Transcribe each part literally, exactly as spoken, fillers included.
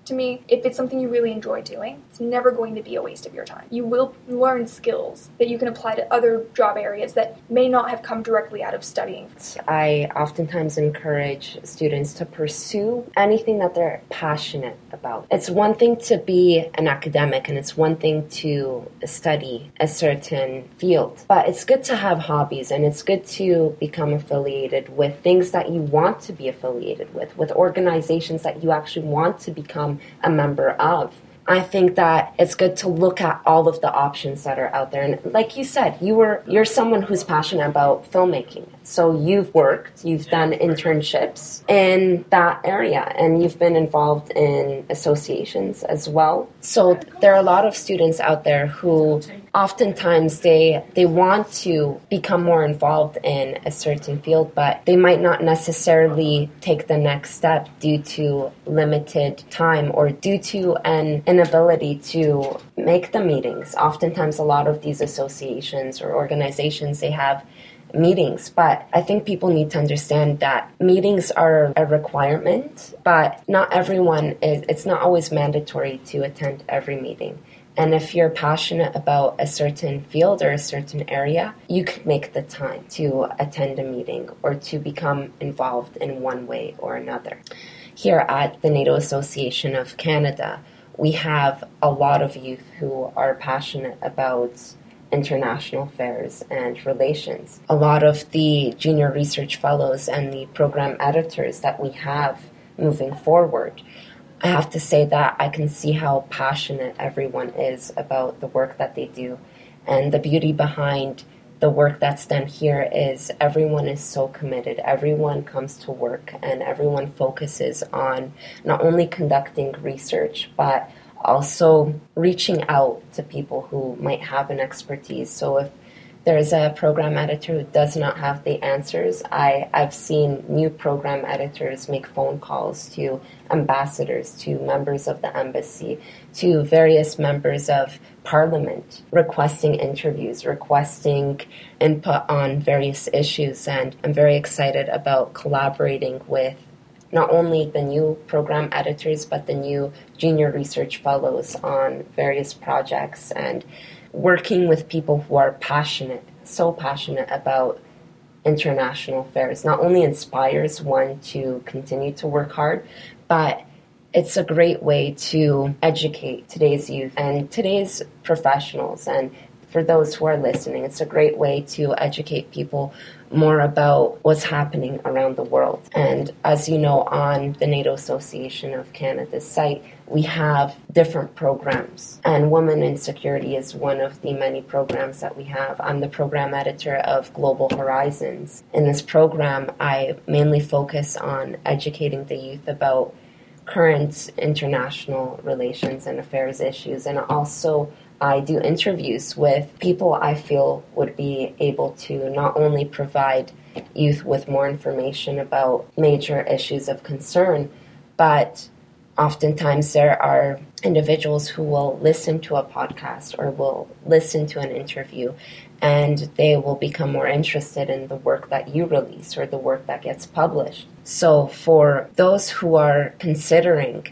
to me, if it's something you really enjoy doing, it's never going to be a waste of your time. You will learn skills that you can apply to other job areas that may not have come directly out of studying. I oftentimes encourage students to pursue anything that they're passionate about. It's one thing to be an academic and it's one thing to study a certain field, but it's good to have hobbies and it's good to become affiliated with things that you want to be affiliated with, with organizations that you actually want to become a member of. I think that it's good to look at all of the options that are out there. And like you said, you were you're someone who's passionate about filmmaking. So you've worked, you've done internships in that area, and you've been involved in associations as well. So there are a lot of students out there who oftentimes they they want to become more involved in a certain field, but they might not necessarily take the next step due to limited time or due to an inability to make the meetings. Oftentimes a lot of these associations or organizations, they have meetings, but I think people need to understand that meetings are a requirement, but not everyone is, it's not always mandatory to attend every meeting. And if you're passionate about a certain field or a certain area, you can make the time to attend a meeting or to become involved in one way or another. Here at the NATO Association of Canada, we have a lot of youth who are passionate about international affairs and relations. A lot of the junior research fellows and the program editors that we have moving forward, I have to say that I can see how passionate everyone is about the work that they do. And the beauty behind the work that's done here is everyone is so committed. Everyone comes to work and everyone focuses on not only conducting research, but also reaching out to people who might have an expertise. So if there's a program editor who does not have the answers, I, I've seen new program editors make phone calls to ambassadors, to members of the embassy, to various members of parliament, requesting interviews, requesting input on various issues. And I'm very excited about collaborating with not only the new program editors, but the new junior research fellows on various projects and working with people who are passionate, so passionate about international affairs. Not only inspires one to continue to work hard, but it's a great way to educate today's youth and today's professionals. And for those who are listening, it's a great way to educate people more about what's happening around the world. And as you know, on the NATO Association of Canada's site, we have different programs. And Women in Security is one of the many programs that we have. I'm the program editor of Global Horizons. In this program, I mainly focus on educating the youth about current international relations and affairs issues, and also I do interviews with people I feel would be able to not only provide youth with more information about major issues of concern, but oftentimes there are individuals who will listen to a podcast or will listen to an interview and they will become more interested in the work that you release or the work that gets published. So for those who are considering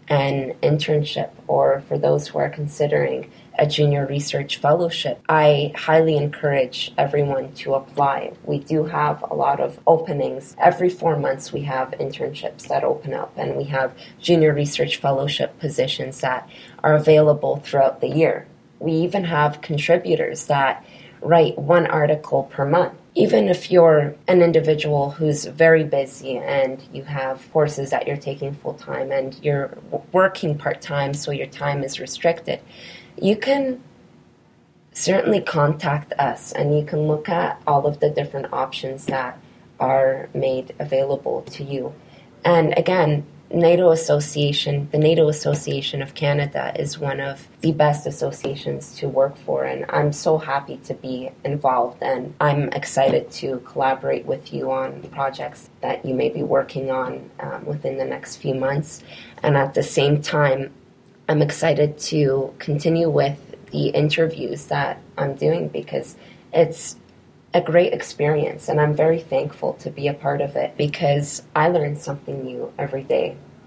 an internship or for those who are considering a junior research fellowship, I highly encourage everyone to apply. We do have a lot of openings. Every four months we have internships that open up, and we have junior research fellowship positions that are available throughout the year. We even have contributors that write one article per month. Even if you're an individual who's very busy and you have courses that you're taking full-time and you're working part-time so your time is restricted, you can certainly contact us and you can look at all of the different options that are made available to you. And again, NATO Association, the NATO Association of Canada is one of the best associations to work for, and I'm so happy to be involved, and I'm excited to collaborate with you on projects that you may be working on um, within the next few months. And at the same time, I'm excited to continue with the interviews that I'm doing because it's a great experience, and I'm very thankful to be a part of it because I learn something new every day.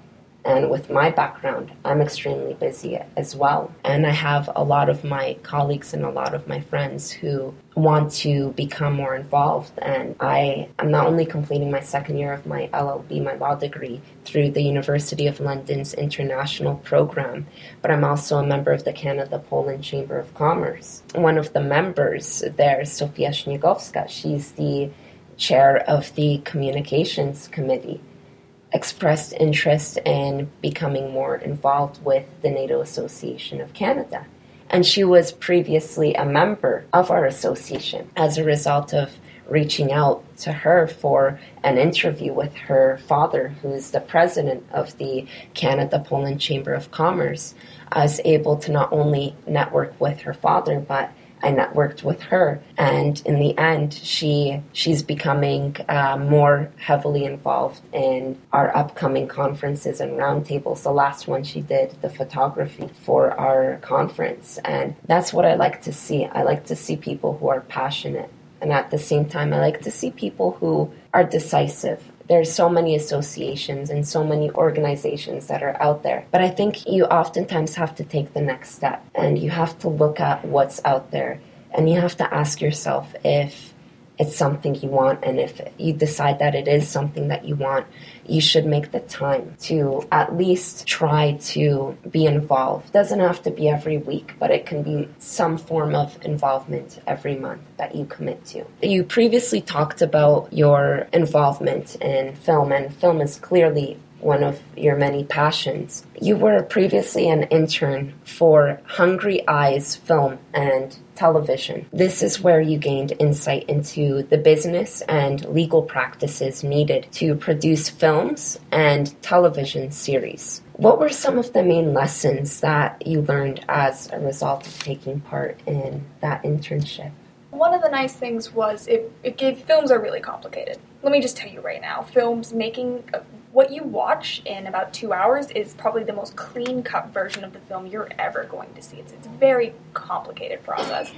And with my background, I'm extremely busy as well. And I have a lot of my colleagues and a lot of my friends who want to become more involved. And I am not only completing my second year of my L L B, my law degree, through the University of London's international program, but I'm also a member of the Canada-Poland Chamber of Commerce. One of the members there is Sofia Śniegowska. She's the chair of the Communications Committee, expressed interest in becoming more involved with the NATO Association of Canada. And she was previously a member of our association. As a result of reaching out to her for an interview with her father, who is the president of the Canada-Poland Chamber of Commerce, I was able to not only network with her father, but I networked with her, and in the end, she she's becoming uh, more heavily involved in our upcoming conferences and roundtables. The last one she did the photography for our conference, and that's what I like to see. I like to see people who are passionate, and at the same time, I like to see people who are decisive. There's so many associations and so many organizations that are out there. But I think you oftentimes have to take the next step, and you have to look at what's out there, and you have to ask yourself if it's something you want, and if you decide that it is something that you want, you should make the time to at least try to be involved. It doesn't have to be every week, but it can be some form of involvement every month that you commit to. You previously talked about your involvement in film, and film is clearly one of your many passions. You were previously an intern for Hungry Eyes Film and Television. This is where you gained insight into the business and legal practices needed to produce films and television series. What were some of the main lessons that you learned as a result of taking part in that internship? One of the nice things was it, it gave, films are really complicated. Let me just tell you right now, films making, uh, what you watch in about two hours is probably the most clean-cut version of the film you're ever going to see. It's, it's a very complicated process.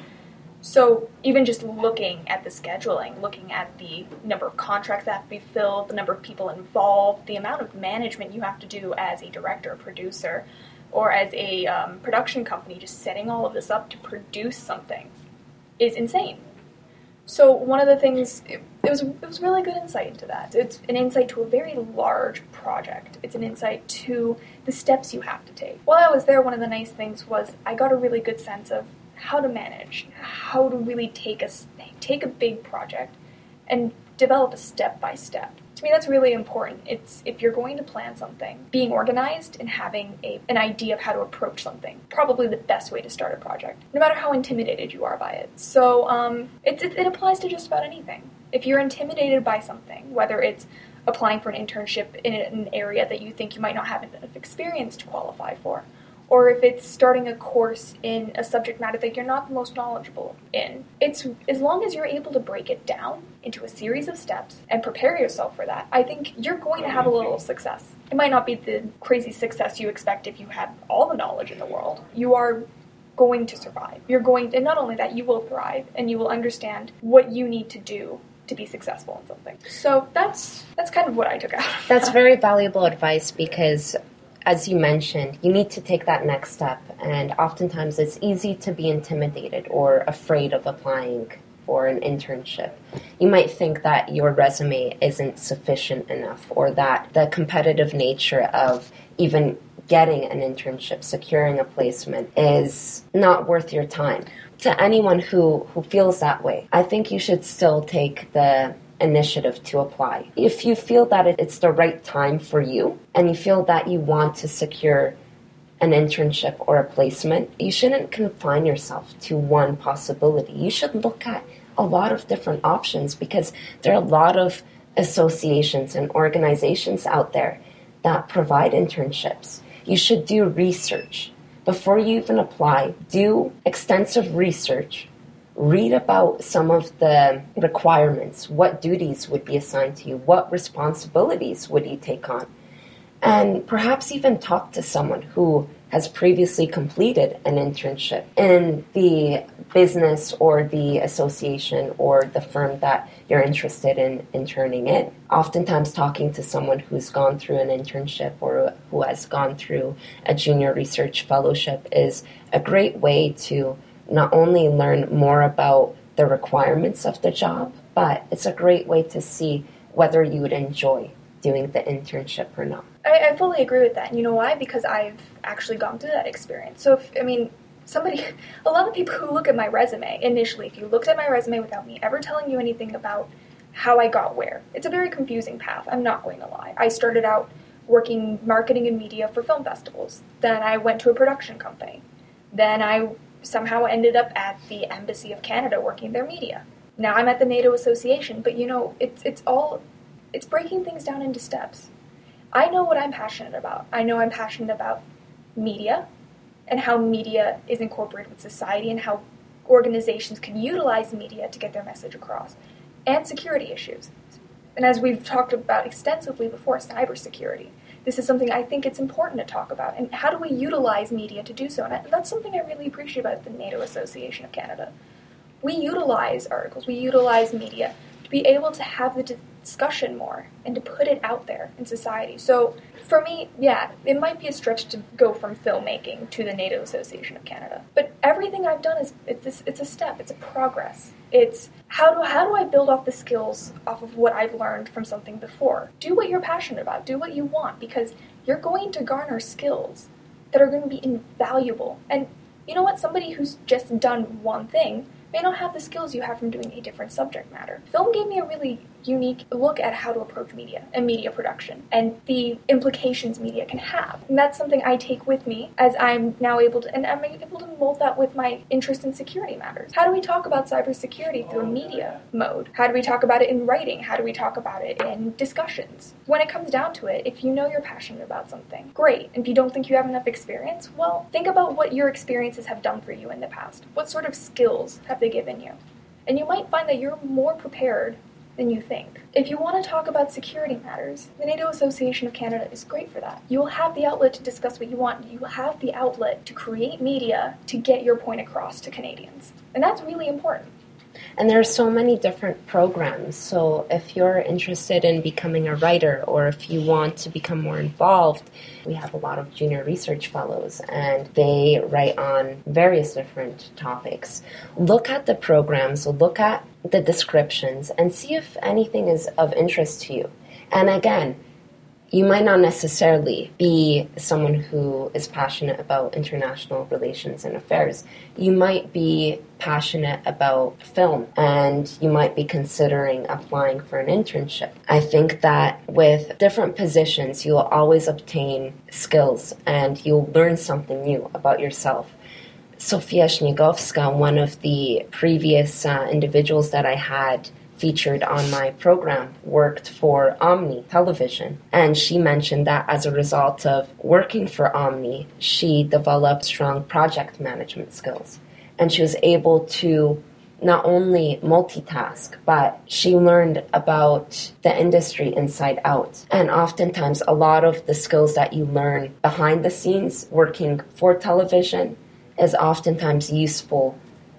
So even just looking at the scheduling, looking at the number of contracts that have to be filled, the number of people involved, the amount of management you have to do as a director, producer, or as a um, production company, just setting all of this up to produce something is insane. So one of the things, it, it was it was really good insight into that. It's an insight to a very large project. It's an insight to the steps you have to take. While I was there, one of the nice things was I got a really good sense of how to manage, how to really take a, take a big project and develop a step-by-step. To me, that's really important. It's if you're going to plan something, being organized and having a, an idea of how to approach something, probably the best way to start a project, no matter how intimidated you are by it. So um, it, it, it applies to just about anything. If you're intimidated by something, whether it's applying for an internship in an area that you think you might not have enough experience to qualify for, or if it's starting a course in a subject matter that you're not the most knowledgeable in. It's as long as you're able to break it down into a series of steps and prepare yourself for that, I think you're going to have a little success. It might not be the crazy success you expect if you have all the knowledge in the world. You are going to survive. You're going to, and not only that, you will thrive and you will understand what you need to do to be successful in something. So that's that's kind of what I took out. That's very valuable advice because, as you mentioned, you need to take that next step, and oftentimes it's easy to be intimidated or afraid of applying for an internship. You might think that your resume isn't sufficient enough, or that the competitive nature of even getting an internship, securing a placement, is not worth your time. To anyone who, who feels that way, I think you should still take the initiative to apply. If you feel that it's the right time for you and you feel that you want to secure an internship or a placement, you shouldn't confine yourself to one possibility. You should look at a lot of different options because there are a lot of associations and organizations out there that provide internships. You should do research. Before you even apply, do extensive research. Read about some of the requirements. What duties would be assigned to you? What responsibilities would you take on? and perhaps even talk to someone who has previously completed an internship in the business or the association or the firm that you're interested in interning in. Oftentimes talking to someone who's gone through an internship or who has gone through a junior research fellowship is a great way to not only learn more about the requirements of the job, but it's a great way to see whether you would enjoy doing the internship or not. I, I fully agree with that. And you know why? Because I've actually gone through that experience. So, if, I mean, somebody, a lot of people who look at my resume, initially, if you looked at my resume without me ever telling you anything about how I got where, it's a very confusing path. I'm not going to lie. I started out working marketing and media for film festivals. Then I went to a production company. Then I somehow ended up at the Embassy of Canada working their media. Now I'm at the NATO Association, but you know, it's it's all, it's breaking things down into steps. I know what I'm passionate about. I know I'm passionate about media and how media is incorporated with society and how organizations can utilize media to get their message across, and security issues. And as we've talked about extensively before, cybersecurity. This is something I think it's important to talk about. And how do we utilize media to do so? And that's something I really appreciate about the NATO Association of Canada. We utilize articles, we utilize media to be able to have the discussion more and to put it out there in society. So for me, yeah, it might be a stretch to go from filmmaking to the NATO Association of Canada. But everything I've done is it's it's a step, it's a progress. It's how do how do I build off the skills off of what I've learned from something before? Do what you're passionate about, do what you want, because you're going to garner skills that are going to be invaluable. And you know what? Somebody who's just done one thing may not have the skills you have from doing a different subject matter. Film gave me a really unique look at how to approach media and media production and the implications media can have. And that's something I take with me as I'm now able to, and I'm able to mold that with my interest in security matters. How do we talk about cybersecurity through a media mode? How do we talk about it in writing? How do we talk about it in discussions? When it comes down to it, if you know you're passionate about something, great. And if you don't think you have enough experience, well, think about what your experiences have done for you in the past. What sort of skills have they given you? And you might find that you're more prepared than you think. If you want to talk about security matters, the NATO Association of Canada is great for that. You will have the outlet to discuss what you want. You will have the outlet to create media to get your point across to Canadians. And that's really important. And there are so many different programs. So if you're interested in becoming a writer or if you want to become more involved, we have a lot of junior research fellows and they write on various different topics. Look at the programs, look at the descriptions and see if anything is of interest to you. And again, you might not necessarily be someone who is passionate about international relations and affairs. You might be passionate about film and you might be considering applying for an internship. I think that with different positions, you'll always obtain skills and you'll learn something new about yourself. Sofia Śniegowska, one of the previous uh, individuals that I had featured on my program, worked for Omni Television. And she mentioned that as a result of working for Omni, she developed strong project management skills. And she was able to not only multitask, but she learned about the industry inside out. And oftentimes, a lot of the skills that you learn behind the scenes working for television is oftentimes useful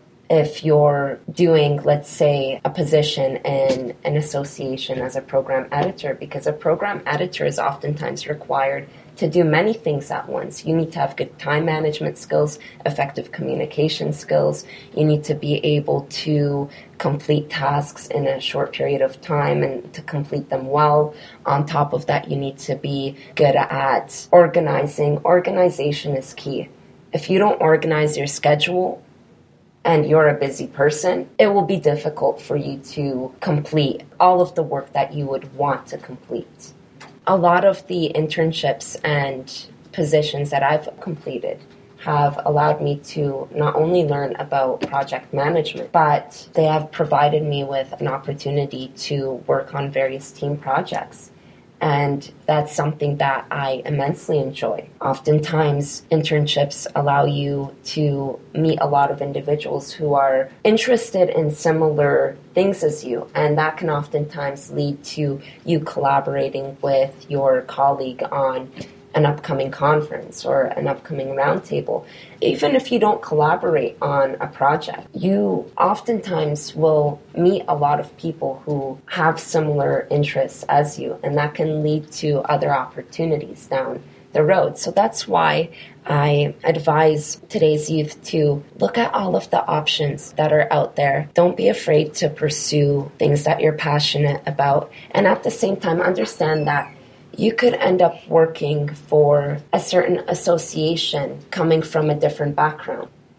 if you're doing, let's say, a position in an association as a program editor, because a program editor is oftentimes required to do many things at once. You need to have good time management skills, effective communication skills. You need to be able to complete tasks in a short period of time and to complete them well. On top of that, you need to be good at organizing. Organization is key. If you don't organize your schedule, and you're a busy person, it will be difficult for you to complete all of the work that you would want to complete. A lot of the internships and positions that I've completed have allowed me to not only learn about project management, but they have provided me with an opportunity to work on various team projects. And that's something that I immensely enjoy. Oftentimes, internships allow you to meet a lot of individuals who are interested in similar things as you, and that can oftentimes lead to you collaborating with your colleague on an upcoming conference or an upcoming roundtable. Even if you don't collaborate on a project, you oftentimes will meet a lot of people who have similar interests as you, and that can lead to other opportunities down the road. So that's why I advise today's youth to look at all of the options that are out there. Don't be afraid to pursue things that you're passionate about, and at the same time, understand that you could end up working for a certain association coming from a different background.